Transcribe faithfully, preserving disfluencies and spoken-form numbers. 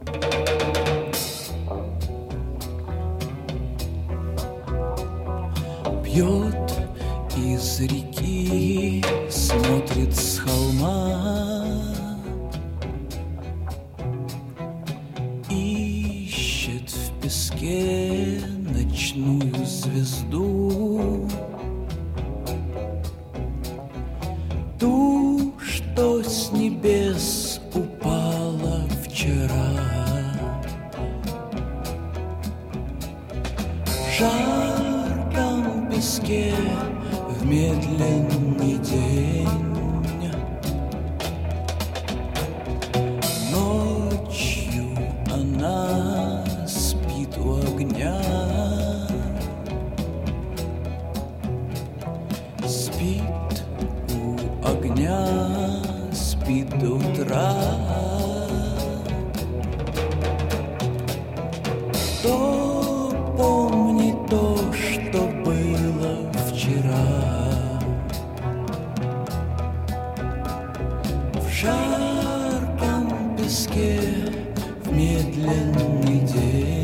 Пьет из реки, смотрит с холма, ищет в песке ночную звезду, ту, что с небес упала вчера. В жарком песке в медленный день ночью она спит у огня, спит у огня, спит до утра. Кто помнит то, что было вчера? В жарком песке в медленный день